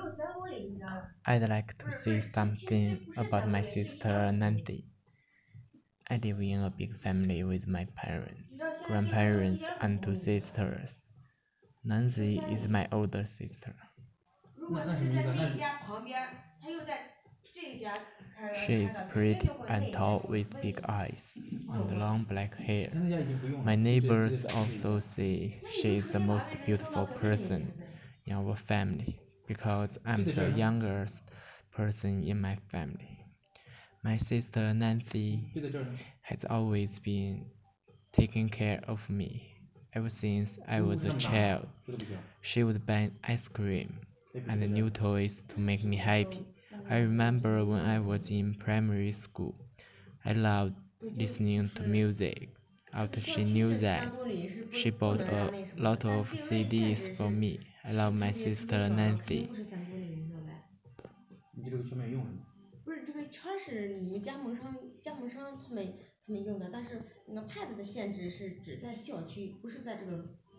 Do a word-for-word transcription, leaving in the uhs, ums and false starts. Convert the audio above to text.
I'd like to say something about my sister Nancy. I live in a big family with my parents, grandparents, and two sisters. Nancy is my older sister. 如果他是在那家旁边，他又在这家开了开了， She is pretty and tall with big eyes and long black hair. My neighbors also say she is the most beautiful person in our family because I'm the youngest person in my family. My sister Nancy has always been taking care of me ever since I was a child. She would buy ice cream and new toys to make me happy. I remember when I was in primary school, I loved listening to music. After she knew that, she bought a lot of C Ds for me. I love my sister Nancy. 不是这个圈是你们加盟商加盟商他们他们用的，但是那个 pad 的限制是只在校区，不是在这个